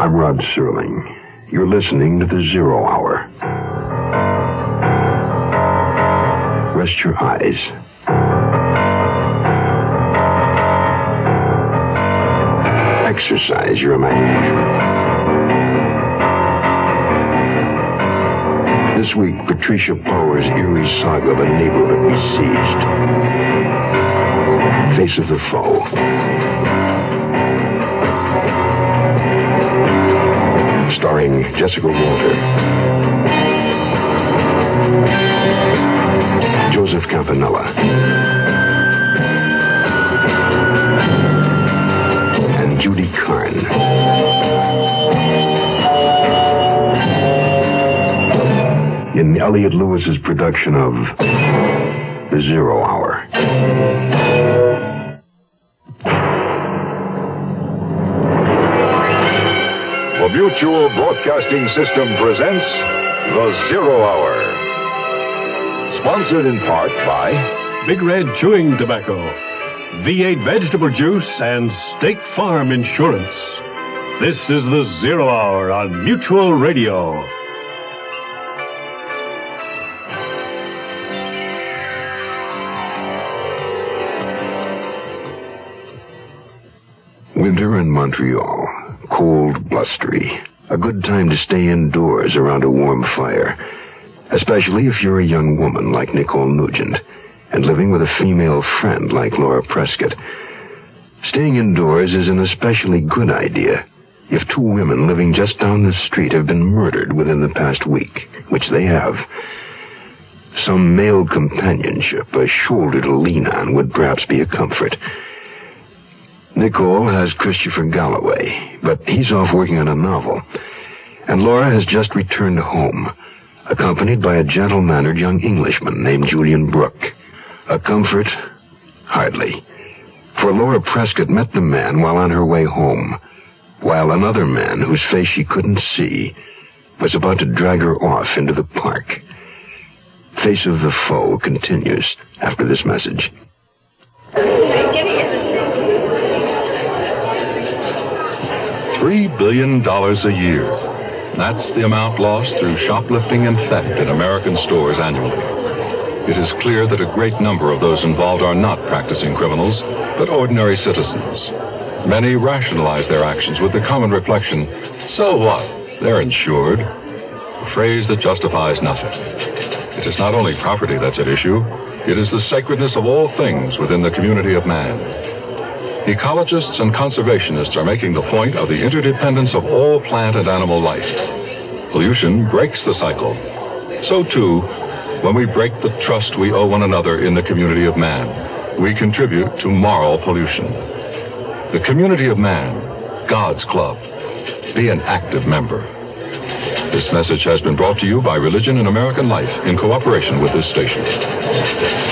I'm Rod Serling. You're listening to the Zero Hour. Rest your eyes. Exercise your imagination. This week, Patricia Power's eerie saga of a neighborhood besieged. Face of the Foe. Starring Jessica Walter, Joseph Campanella, and Judy Carn. In Elliot Lewis's production of The Zero Hour. The Mutual Broadcasting System presents The Zero Hour. Sponsored in part by Big Red Chewing Tobacco, V8 Vegetable Juice, and State Farm Insurance. This is The Zero Hour on Mutual Radio. Winter in Montreal. Cold, blustery. A good time to stay indoors around a warm fire. Especially if you're a young woman like Nicole Nugent and living with a female friend like Laura Prescott. Staying indoors is an especially good idea if two women living just down the street have been murdered within the past week, which they have. Some male companionship, a shoulder to lean on, would perhaps be a comfort. Nicole has Christopher Galloway, but he's off working on a novel. And Laura has just returned home, accompanied by a gentle-mannered young Englishman named Julian Brooke. A comfort? Hardly. For Laura Prescott met the man while on her way home, while another man, whose face she couldn't see, was about to drag her off into the park. Face of the Foe continues after this message. $3 billion a year. That's the amount lost through shoplifting and theft in American stores annually. It is clear that a great number of those involved are not practicing criminals, but ordinary citizens. Many rationalize their actions with the common reflection, so what? They're insured. A phrase that justifies nothing. It is not only property that's at issue, it is the sacredness of all things within the community of man. Ecologists and conservationists are making the point of the interdependence of all plant and animal life. Pollution breaks the cycle. So, too, when we break the trust we owe one another in the community of man, we contribute to moral pollution. The community of man, God's club. Be an active member. This message has been brought to you by Religion and American Life in cooperation with this station.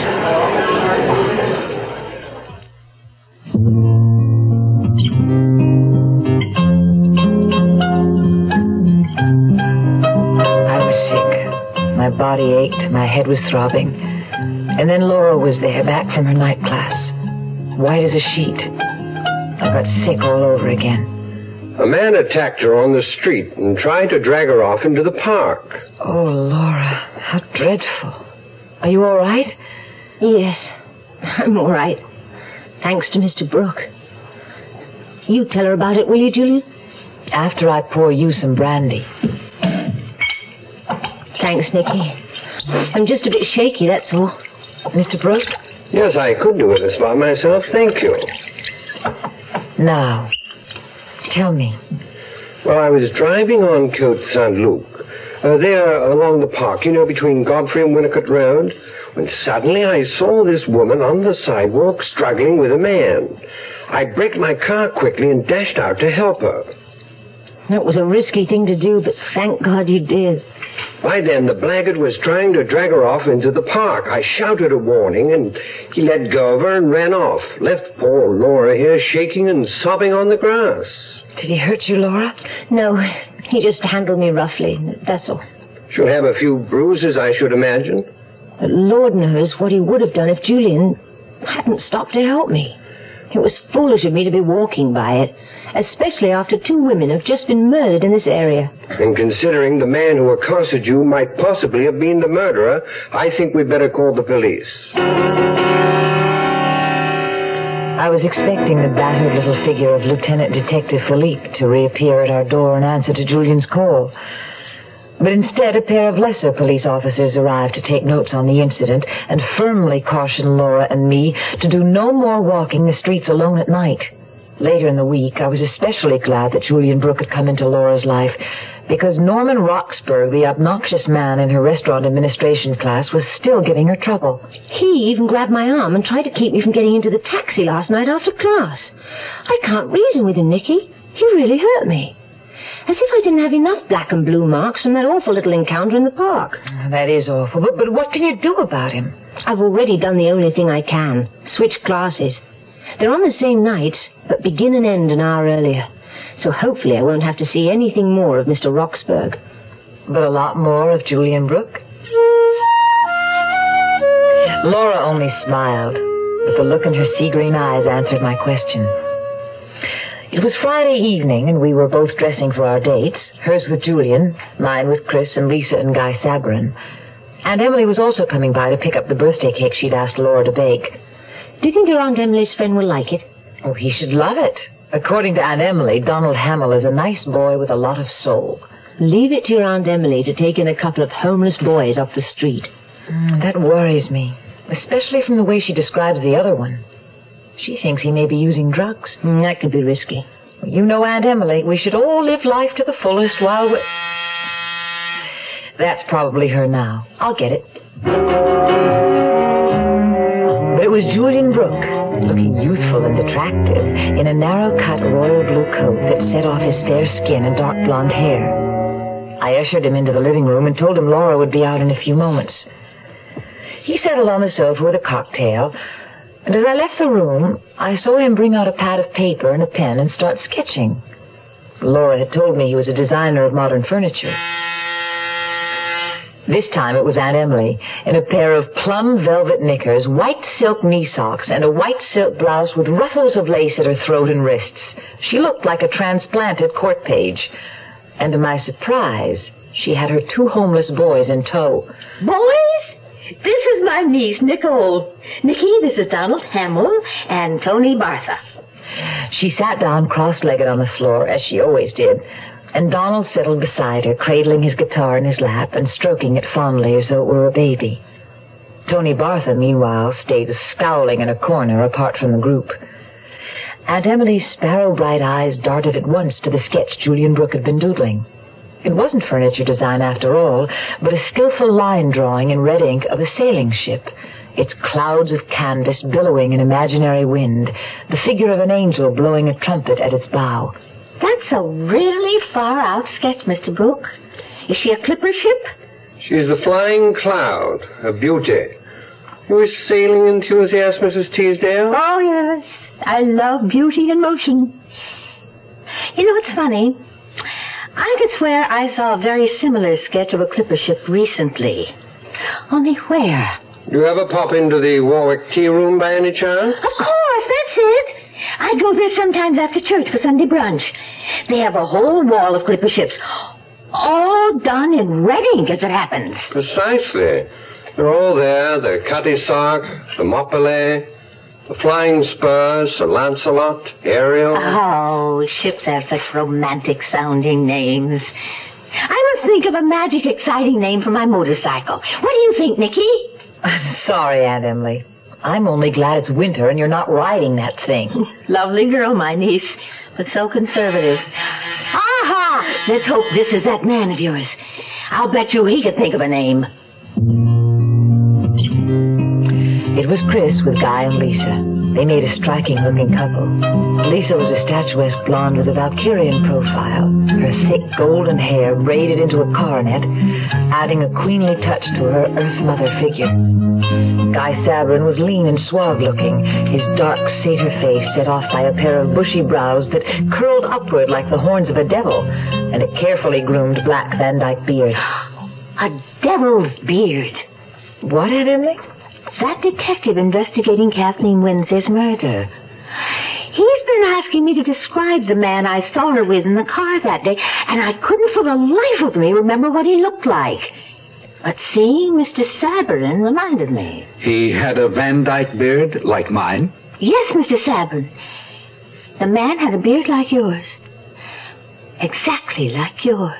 My body ached, my head was throbbing. And then Laura was there, back from her night class. White as a sheet. I got sick all over again. A man attacked her on the street and tried to drag her off into the park. Oh, Laura, how dreadful. Are you all right? Yes, I'm all right. Thanks to Mr. Brooke. You tell her about it, will you, Julian? After I pour you some brandy. Thanks, Nicky. I'm just a bit shaky, that's all. Mr. Brooke? Yes, I could do this by myself, thank you. Now, tell me. Well, I was driving on Côte Saint-Luc, there along the park, between Godfrey and Winnicott Road, when suddenly I saw this woman on the sidewalk struggling with a man. I braked my car quickly and dashed out to help her. That was a risky thing to do, but thank God you did. By then, the blackguard was trying to drag her off into the park. I shouted a warning, and he let go of her and ran off. Left poor Laura here shaking and sobbing on the grass. Did he hurt you, Laura? No, he just handled me roughly, that's all. She'll have a few bruises, I should imagine. But Lord knows what he would have done if Julian hadn't stopped to help me. It was foolish of me to be walking by it, especially after 2 women have just been murdered in this area. And considering the man who accosted you might possibly have been the murderer, I think we'd better call the police. I was expecting the battered little figure of Lieutenant Detective Philippe to reappear at our door in answer to Julian's call. But instead, a pair of lesser police officers arrived to take notes on the incident and firmly caution Laura and me to do no more walking the streets alone at night. Later in the week, I was especially glad that Julian Brooke had come into Laura's life, because Norman Roxburgh, the obnoxious man in her restaurant administration class, was still giving her trouble. He even grabbed my arm and tried to keep me from getting into the taxi last night after class. I can't reason with him, Nicky. He really hurt me. As if I didn't have enough black and blue marks from that awful little encounter in the park. That is awful, but what can you do about him? I've already done the only thing I can. Switch classes. They're on the same nights, but begin and end an hour earlier. So hopefully I won't have to see anything more of Mr. Roxburgh. But a lot more of Julian Brooke? Laura only smiled, but the look in her sea-green eyes answered my question. It was Friday evening, and we were both dressing for our dates, hers with Julian, mine with Chris and Lisa and Guy Sabrin. Aunt Emily was also coming by to pick up the birthday cake she'd asked Laura to bake. Do you think your Aunt Emily's friend will like it? Oh, he should love it. According to Aunt Emily, Donald Hamill is a nice boy with a lot of soul. Leave it to your Aunt Emily to take in a couple of homeless boys off the street. That worries me, especially from the way she describes the other one. She thinks he may be using drugs. That could be risky. You know Aunt Emily. We should all live life to the fullest while we... That's probably her now. I'll get it. But it was Julian Brooke, looking youthful and attractive, in a narrow-cut royal blue coat that set off his fair skin and dark blonde hair. I ushered him into the living room and told him Laura would be out in a few moments. He settled on the sofa with a cocktail, and as I left the room, I saw him bring out a pad of paper and a pen and start sketching. Laura had told me he was a designer of modern furniture. This time it was Aunt Emily, in a pair of plum velvet knickers, white silk knee socks, and a white silk blouse with ruffles of lace at her throat and wrists. She looked like a transplanted court page. And to my surprise, she had her 2 homeless boys in tow. Boys? This is my niece, Nicole. Nicky, this is Donald Hamill and Tony Bartha. She sat down cross-legged on the floor, as she always did, and Donald settled beside her, cradling his guitar in his lap and stroking it fondly as though it were a baby. Tony Bartha, meanwhile, stayed scowling in a corner apart from the group. Aunt Emily's sparrow-bright eyes darted at once to the sketch Julian Brooke had been doodling. It wasn't furniture design after all, but a skillful line drawing in red ink of a sailing ship, its clouds of canvas billowing in imaginary wind, the figure of an angel blowing a trumpet at its bow. That's a really far-out sketch, Mr. Brooke. Is she a clipper ship? She's the Flying Cloud, a beauty. You a sailing enthusiast, Mrs. Teasdale? Oh, yes. I love beauty in motion. You know, it's funny. I could swear I saw a very similar sketch of a clipper ship recently. Only where? Do you ever pop into the Warwick Tea Room by any chance? Of course, that's it. I go there sometimes after church for Sunday brunch. They have a whole wall of clipper ships, all done in red ink as it happens. Precisely. They're all there. The Cutty Sark, the Moppelet, the Flying Spur, Sir Lancelot, Ariel. Oh, ships have such romantic-sounding names. I must think of a magic, exciting name for my motorcycle. What do you think, Nicky? I'm sorry, Aunt Emily. I'm only glad it's winter and you're not riding that thing. Lovely girl, my niece, but so conservative. Aha! Let's hope this is that man of yours. I'll bet you he could think of a name. It was Chris with Guy and Lisa. They made a striking-looking couple. Lisa was a statuesque blonde with a Valkyrian profile, her thick golden hair braided into a coronet, adding a queenly touch to her Earth Mother figure. Guy Sabrin was lean and suave-looking, his dark satyr face set off by a pair of bushy brows that curled upward like the horns of a devil, and a carefully groomed black Van Dyke beard. A devil's beard. What, Aunt Emily? That detective investigating Kathleen Windsor's murder. been asking me to describe the man I saw her with in the car that day, and I couldn't for the life of me remember what he looked like. But seeing Mr. Sabourin reminded me. He had a Van Dyke beard like mine? Yes, Mr. Sabourin. The man had a beard like yours. Exactly like yours.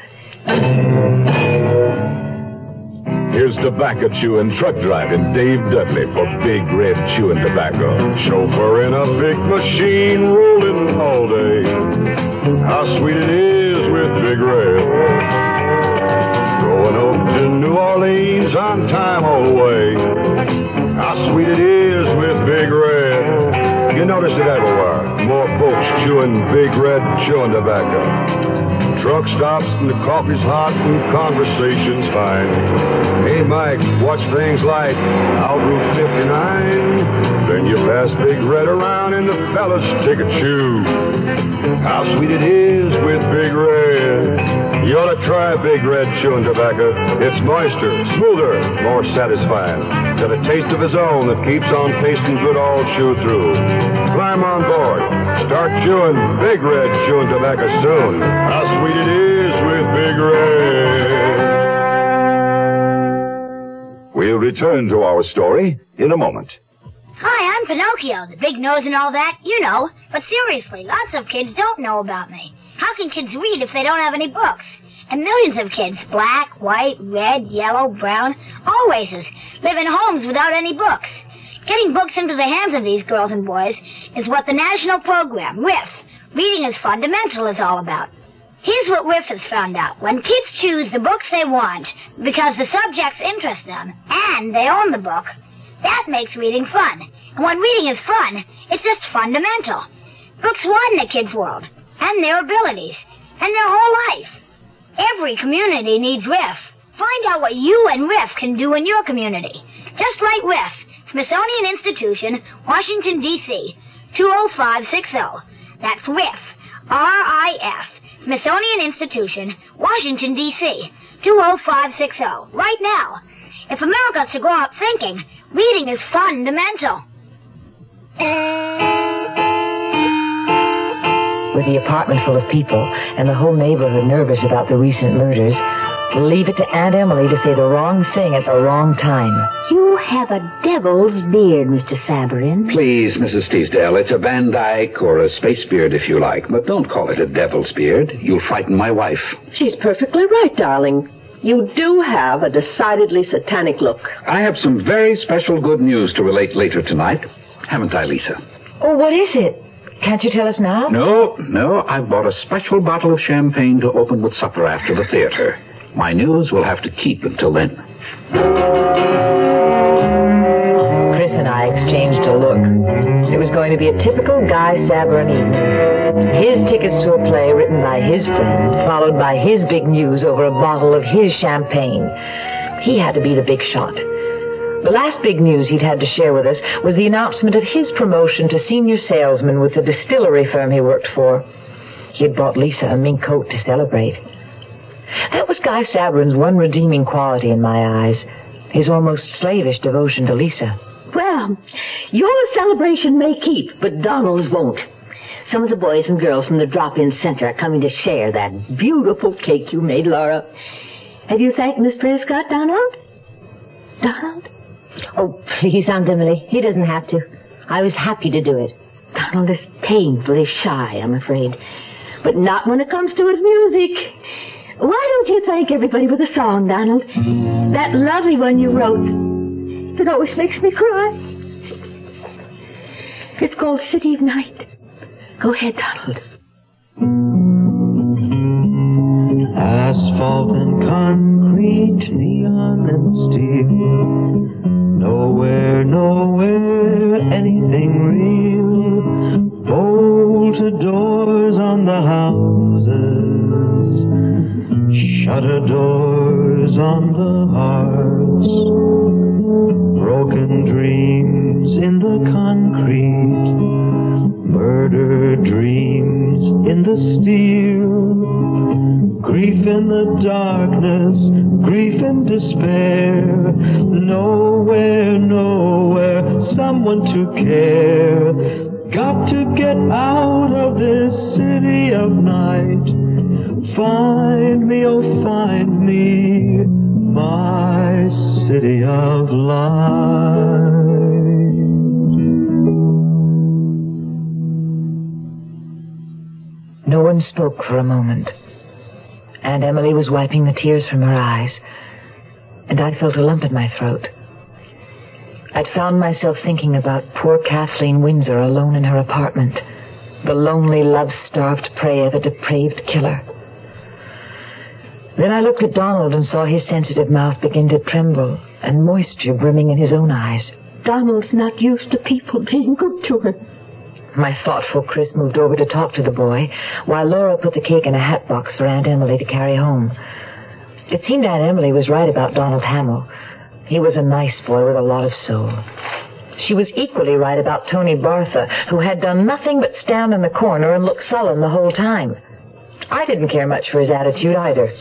Here's tobacco chewing, truck driving Dave Dudley for Big Red Chewing Tobacco. Chauffeur in a big machine rolling all day. How sweet it is with Big Red. Going up to New Orleans on time all the way. How sweet it is with Big Red. You notice it everywhere. More folks chewing Big Red Chewing Tobacco. Truck stops and the coffee's hot and conversation's fine. Hey, Mike, what's things like out Route 59? Then you pass Big Red around and the fellas take a chew. How sweet it is with Big Red. You ought to try Big Red Chewing Tobacco. It's moister, smoother, more satisfying. Got a taste of his own that keeps on tasting good all chew through. Climb on board. Start chewing Big Red Chewing Tobacco soon. How sweet it is with Big Red. We'll return to our story in a moment. Hi, I'm Pinocchio, the big nose and all that, you know. But seriously, lots of kids don't know about me. How can kids read if they don't have any books? And millions of kids, black, white, red, yellow, brown, all races, live in homes without any books. Getting books into the hands of these girls and boys is what the national program, RIF, Reading is Fundamental, is all about. Here's what RIF has found out. When kids choose the books they want because the subjects interest them and they own the book, that makes reading fun. And when reading is fun, it's just fundamental. Books widen the kids' world and their abilities and their whole life. Every community needs RIF. Find out what you and RIF can do in your community. Just write RIF, Smithsonian Institution, Washington, D.C., 20560. That's RIF, R-I-F, Smithsonian Institution, Washington, D.C., 20560. Right now. If America's to grow up thinking, reading is fundamental. With the apartment full of people and the whole neighborhood nervous about the recent murders, leave it to Aunt Emily to say the wrong thing at the wrong time. You have a devil's beard, Mr. Sabourin. Please, Mrs. Teasdale, it's a Van Dyke or a space beard if you like, but don't call it a devil's beard. You'll frighten my wife. She's perfectly right, darling. You do have a decidedly satanic look. I have some very special good news to relate later tonight. Haven't I, Lisa? Oh, what is it? Can't you tell us now? No. I've bought a special bottle of champagne to open with supper after the theater. My news will have to keep until then. Chris and I exchanged a look. It was going to be a typical Guy Sabourin evening. His tickets to a play written by his friend, followed by his big news over a bottle of his champagne. He had to be the big shot. The last big news he'd had to share with us was the announcement of his promotion to senior salesman with the distillery firm he worked for. He had bought Lisa a mink coat to celebrate. That was Guy Sabourin's one redeeming quality in my eyes, his almost slavish devotion to Lisa. Well, your celebration may keep, but Donald's won't. Some of the boys and girls from the drop-in center are coming to share that beautiful cake you made, Laura. Have you thanked Miss Prescott, Donald? Donald? Oh, please, Aunt Emily. He doesn't have to. I was happy to do it. Donald is painfully shy, I'm afraid. But not when it comes to his music. Why don't you thank everybody with a song, Donald? That lovely one you wrote. It always makes me cry. It's called City of Night. Go ahead, Donald. Asphalt and concrete, neon and steel. Nowhere, anything real. Bolted doors on the houses. Shutter doors on the hearts. Broken dreams in the concrete. Murder dreams in the steel. Grief in the darkness, grief and despair. Nowhere, someone to care. Got to get out city of night. Find me, oh find me, my city of light. No one spoke for a moment. Aunt Emily was wiping the tears from her eyes, and I felt a lump in my throat. I'd found myself thinking about poor Kathleen Windsor alone in her apartment, the lonely, love-starved prey of a depraved killer. Then I looked at Donald and saw his sensitive mouth begin to tremble and moisture brimming in his own eyes. Donald's not used to people being good to him. My thoughtful Chris moved over to talk to the boy, while Laura put the cake in a hat box for Aunt Emily to carry home. It seemed Aunt Emily was right about Donald Hamill. He was a nice boy with a lot of soul. She was equally right about Tony Bartha, who had done nothing but stand in the corner and look sullen the whole time. I didn't care much for his attitude either.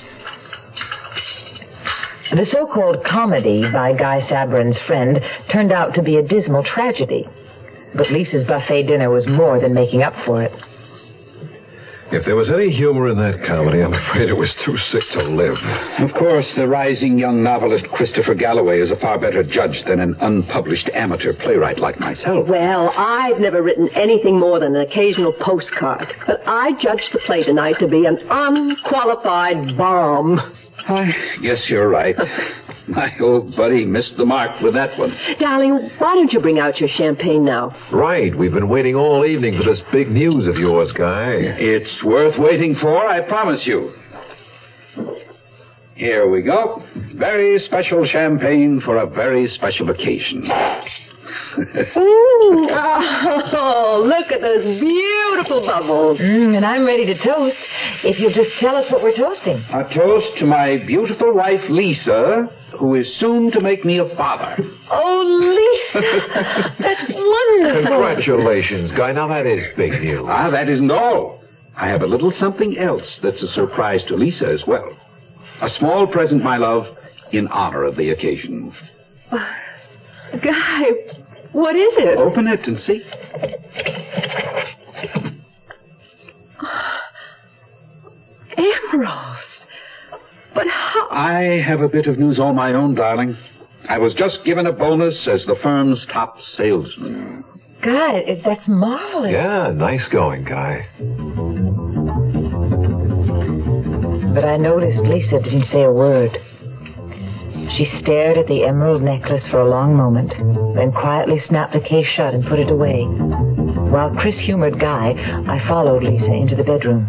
The so-called comedy by Guy Sabrin's friend turned out to be a dismal tragedy. But Lisa's buffet dinner was more than making up for it. If there was any humor in that comedy, I'm afraid it was too sick to live. Of course, the rising young novelist Christopher Galloway is a far better judge than an unpublished amateur playwright like myself. Well, I've never written anything more than an occasional postcard. But I judged the play tonight to be an unqualified bomb. I guess you're right. My old buddy missed the mark with that one. Darling, why don't you bring out your champagne now? Right. We've been waiting all evening for this big news of yours, Guy. It's worth waiting for, I promise you. Here we go. Very special champagne for a very special occasion. Oh, look at those beautiful bubbles. And I'm ready to toast, if you'll just tell us what we're toasting. A toast to my beautiful wife, Lisa, who is soon to make me a father. Oh, Lisa, that's wonderful. Congratulations, Guy. Now that is big news. Ah, that isn't all. I have a little something else that's a surprise to Lisa as well. A small present, my love, in honor of the occasion. Guy, what is it? Open it and see. Emeralds. But how? I have a bit of news all my own, darling. I was just given a bonus as the firm's top salesman. God, that's marvelous. Yeah, nice going, Guy. But I noticed Lisa didn't say a word. She stared at the emerald necklace for a long moment, then quietly snapped the case shut and put it away. While Chris humored Guy, I followed Lisa into the bedroom.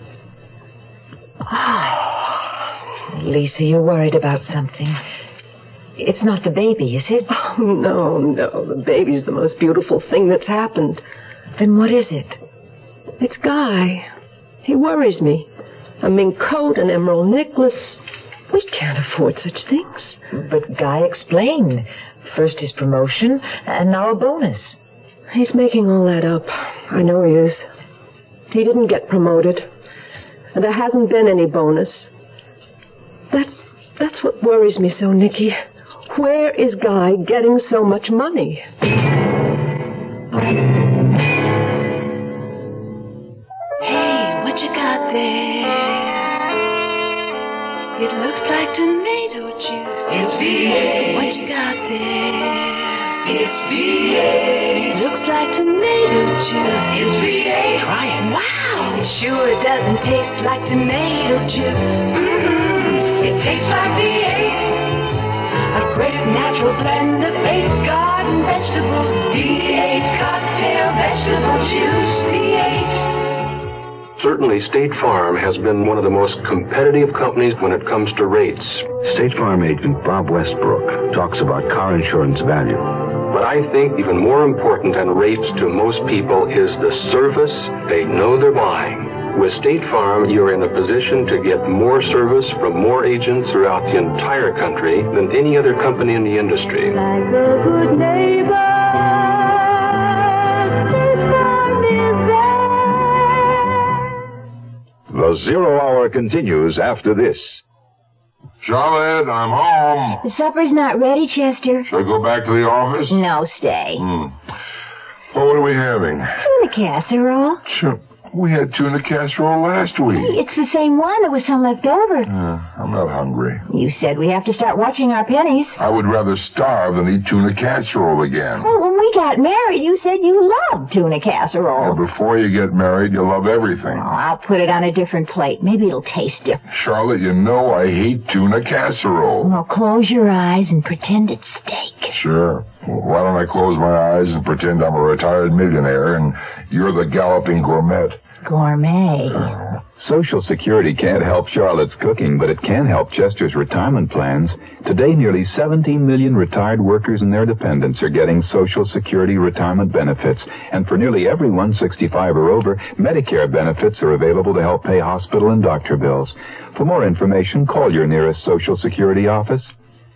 Lisa, you're worried about something. It's not the baby, is it? Oh, no. The baby's the most beautiful thing that's happened. Then what is it? It's Guy. He worries me. A mink coat, an emerald necklace. We can't afford such things. But Guy explained. First his promotion, and now a bonus. He's making all that up. I know he is. He didn't get promoted. And there hasn't been any bonus. That's what worries me so, Nicky. Where is Guy getting so much money? Hey, what you got there? It looks like tomato juice. It's V8. What you got there? It's V8. Looks like tomato juice. It's V8. Try it. Wow. It sure doesn't taste like tomato juice. It tastes like V8. A great natural blend of 8 garden vegetables. V8 cocktail vegetable juice. V8. Certainly, State Farm has been one of the most competitive companies when it comes to rates. State Farm agent Bob Westbrook talks about car insurance value. But I think even more important than rates to most people is the service they know they're buying. With State Farm, you're in a position to get more service from more agents throughout the entire country than any other company in the industry. Like a good neighbor. The Zero Hour continues after this. Charlotte, I'm home. The supper's not ready, Chester. Should I go back to the office? No, stay. Well, what are we having? Tuna casserole. Sure. We had tuna casserole last week. It's the same one. There was some left over. I'm not hungry. You said we have to start watching our pennies. I would rather starve than eat tuna casserole again. Well, when we got married, you said you loved tuna casserole. Well, before you get married, you'll love everything. Oh, I'll put it on a different plate. Maybe it'll taste different. Charlotte, you know I hate tuna casserole. Well, close your eyes and pretend it's steak. Sure. Well, why don't I close my eyes and pretend I'm a retired millionaire and you're the galloping gourmet? Gourmet. Social Security can't help Charlotte's cooking, but it can help Chester's retirement plans. Today, nearly 17 million retired workers and their dependents are getting Social Security retirement benefits. And for nearly everyone 65 or over, Medicare benefits are available to help pay hospital and doctor bills. For more information, call your nearest Social Security office.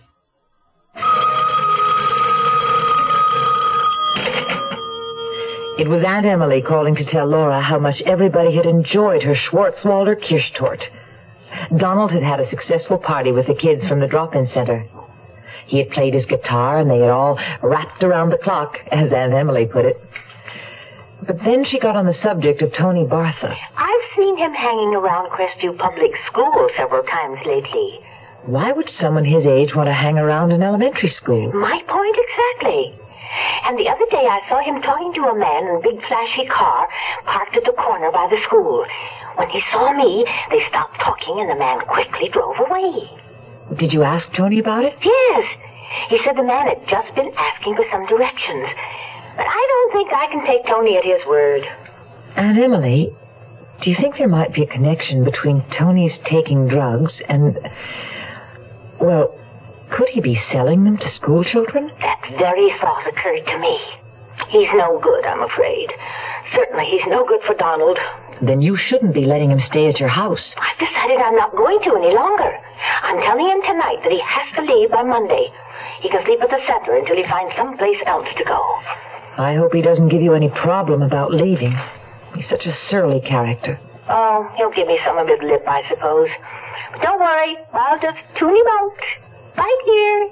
It was Aunt Emily calling to tell Laura how much everybody had enjoyed her Schwarzwalder Kirschtorte. Donald had had a successful party with the kids from the drop-in center. He had played his guitar, and they had all rapped around the clock, as Aunt Emily put it. But then she got on the subject of Tony Bartha. I've seen him hanging around Crestview Public School several times lately. Why would someone his age want to hang around an elementary school? My point exactly. And the other day I saw him talking to a man in a big flashy car parked at the corner by the school. When he saw me, they stopped talking and the man quickly drove away. Did you ask Tony about it? Yes. He said the man had just been asking for some directions. But I don't think I can take Tony at his word. Aunt Emily, do you think there might be a connection between Tony's taking drugs and... well... could he be selling them to school children? That very thought occurred to me. He's no good, I'm afraid. Certainly he's no good for Donald. Then you shouldn't be letting him stay at your house. I've decided I'm not going to any longer. I'm telling him tonight that he has to leave by Monday. He can sleep at the center until he finds someplace else to go. I hope he doesn't give you any problem about leaving. He's such a surly character. Oh, he'll give me some of his lip, I suppose. But don't worry, I'll just tune him out. Right here.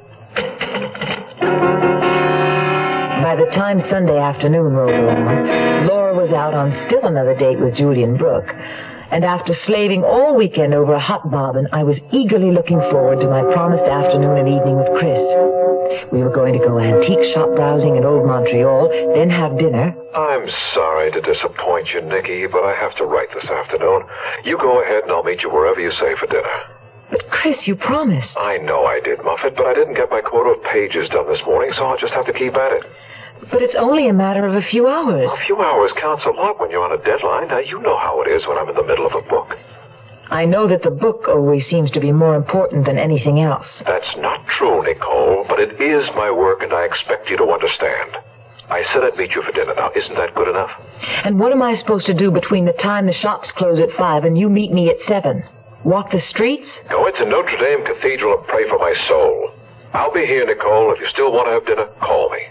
By the time Sunday afternoon rolled around, Laura was out on still another date with Julian Brooke. And after slaving all weekend over a hot bobbin, I was eagerly looking forward to my promised afternoon and evening with Chris. We were going to go antique shop browsing in Old Montreal, then have dinner. I'm sorry to disappoint you, Nicky, but I have to write this afternoon. You go ahead and I'll meet you wherever you say for dinner. But, Chris, you promised. I know I did, Muffet, but I didn't get my quota of pages done this morning, so I'll just have to keep at it. But it's only a matter of a few hours. A few hours counts a lot when you're on a deadline. Now, you know how it is when I'm in the middle of a book. I know that the book always seems to be more important than anything else. That's not true, Nicole, but it is my work, and I expect you to understand. I said I'd meet you for dinner. Now, isn't that good enough? And what am I supposed to do between the time the shops close at 5 and you meet me at 7? Walk the streets? Go into Notre Dame Cathedral and pray for my soul. I'll be here, Nicole. If you still want to have dinner, call me.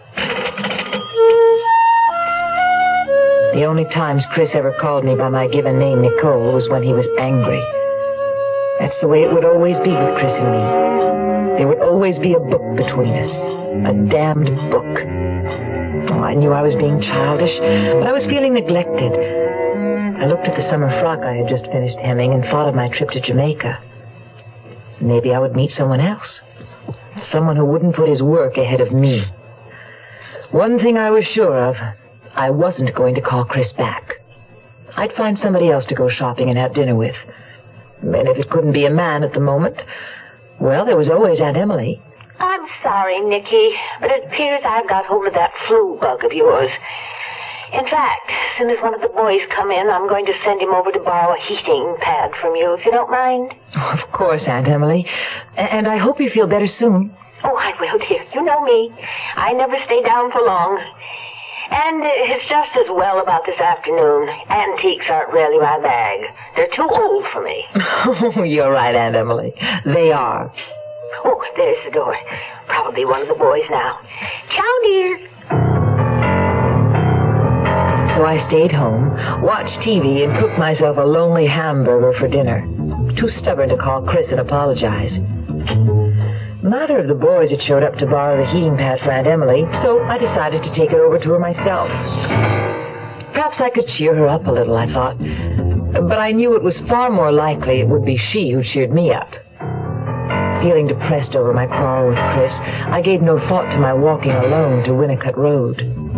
The only times Chris ever called me by my given name, Nicole, was when he was angry. That's the way it would always be with Chris and me. There would always be a book between us. A damned book. Oh, I knew I was being childish, but I was feeling neglected. I looked at the summer frock I had just finished hemming and thought of my trip to Jamaica. Maybe I would meet someone else. Someone who wouldn't put his work ahead of me. One thing I was sure of, I wasn't going to call Chris back. I'd find somebody else to go shopping and have dinner with. And if it couldn't be a man at the moment, well, there was always Aunt Emily. I'm sorry, Nicky, but it appears I've got hold of that flu bug of yours. In fact, as soon as one of the boys come in, I'm going to send him over to borrow a heating pad from you, if you don't mind. Oh, of course, Aunt Emily. And I hope you feel better soon. Oh, I will, dear. You know me. I never stay down for long. And it's just as well about this afternoon. Antiques aren't really my bag. They're too old for me. Oh, you're right, Aunt Emily. They are. Oh, there's the door. Probably one of the boys now. Ciao, dear. So I stayed home, watched TV, and cooked myself a lonely hamburger for dinner. Too stubborn to call Chris and apologize. Neither of the boys had showed up to borrow the heating pad for Aunt Emily, so I decided to take it over to her myself. Perhaps Perhaps I could cheer her up a little, I thought. But I knew it was far more likely it would be she who cheered me up. Feeling depressed over my quarrel with Chris, I gave no thought to my walking alone to Winnicott Road.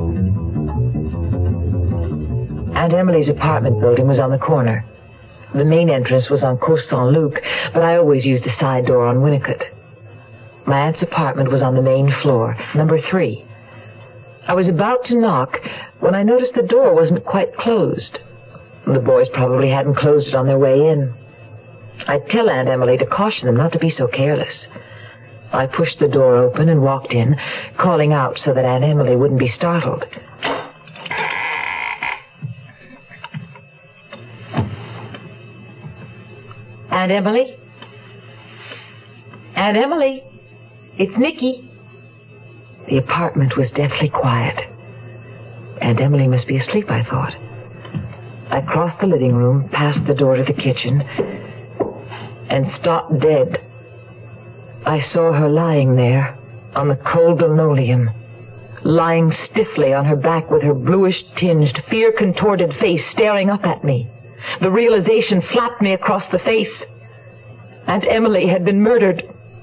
Aunt Emily's apartment building was on the corner. The main entrance was on Coast Saint-Luc, but I always used the side door on Winnicott. My aunt's apartment was on the main floor, number 3. I was about to knock when I noticed the door wasn't quite closed. The boys probably hadn't closed it on their way in. I'd tell Aunt Emily to caution them not to be so careless. I pushed the door open and walked in, calling out so that Aunt Emily wouldn't be startled. Aunt Emily? Aunt Emily? It's Nicky. The apartment was deathly quiet. Aunt Emily must be asleep, I thought. I crossed the living room, passed the door to the kitchen, and stopped dead. I saw her lying there on the cold linoleum, lying stiffly on her back with her bluish-tinged, fear-contorted face staring up at me. The realization slapped me across the face. Aunt Emily had been murdered.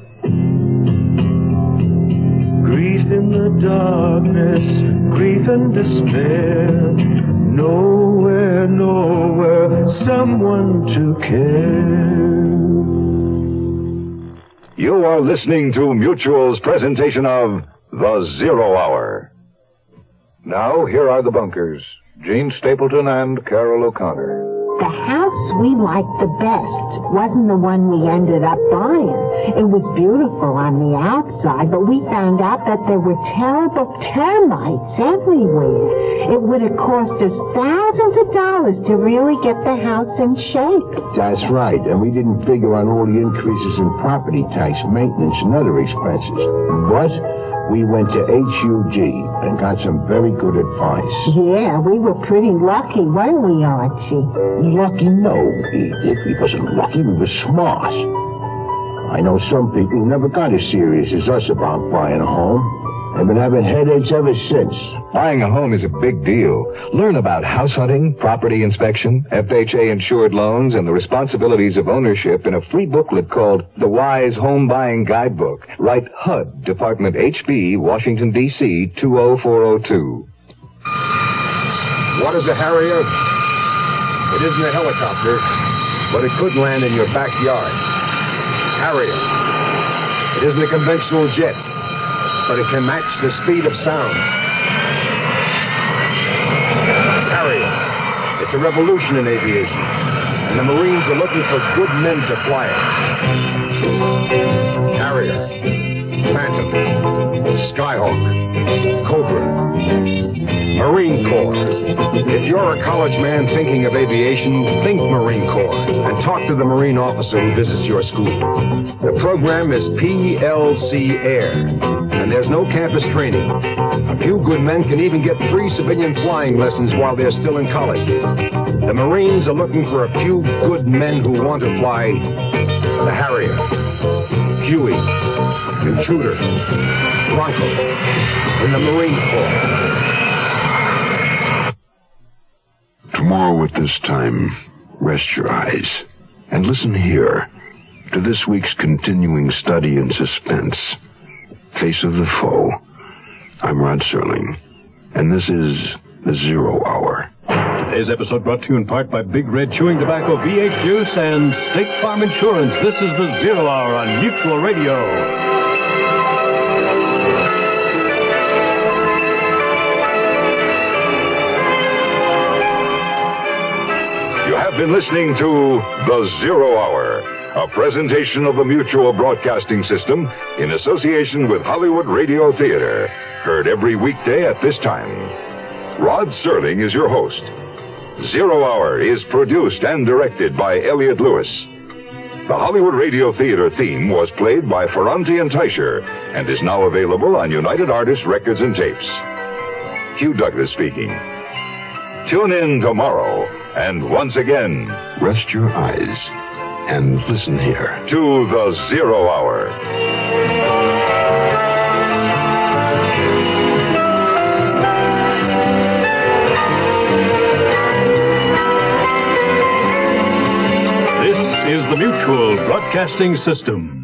Grief in the darkness, grief and despair. Nowhere, nowhere, someone to care. You are listening to Mutual's presentation of The Zero Hour. Now, here are the bunkers, Gene Stapleton and Carol O'Connor. The house we liked the best wasn't the one we ended up buying. It was beautiful on the outside, but we found out that there were terrible termites everywhere. It would have cost us thousands of dollars to really get the house in shape. That's right, and we didn't figure on all the increases in property tax, maintenance, and other expenses. But we went to HUG and got some very good advice. Yeah, we were pretty lucky, weren't we, Archie? Lucky? No, Edith. We wasn't lucky. We were smart. I know some people who never got as serious as us about buying a home. They've been having headaches ever since. Buying a home is a big deal. Learn about house hunting, property inspection, FHA-insured loans, and the responsibilities of ownership in a free booklet called The Wise Home Buying Guidebook. Write HUD, Department HB, Washington, D.C., 20402. What is a Harrier? It isn't a helicopter, but it could land in your backyard. Harrier. It isn't a conventional jet, but it can match the speed of sound. Harrier. It's a revolution in aviation, and the Marines are looking for good men to fly it. Harrier. Phantom. Skyhawk. Cobra. Marine Corps. If you're a college man thinking of aviation, think Marine Corps and talk to the Marine officer who visits your school. The program is PLC Air, and there's no campus training. A few good men can even get free civilian flying lessons while they're still in college. The Marines are looking for a few good men who want to fly the Harrier, Huey, Intruder, Bronco, in the Marine Corps. Tomorrow at this time, rest your eyes and listen here to this week's continuing study in suspense, Face of the Foe. I'm Rod Serling, and this is The Zero Hour. Today's episode brought to you in part by Big Red Chewing Tobacco, V8 Juice, and State Farm Insurance. This is The Zero Hour on Mutual Radio. You have been listening to The Zero Hour, a presentation of the Mutual Broadcasting System in association with Hollywood Radio Theater, heard every weekday at this time. Rod Serling is your host. Zero Hour is produced and directed by Elliot Lewis. The Hollywood Radio Theater theme was played by Ferranti and Teicher and is now available on United Artists Records and Tapes. Hugh Douglas speaking. Tune in tomorrow, and once again, rest your eyes and listen here to The Zero Hour. Broadcasting System.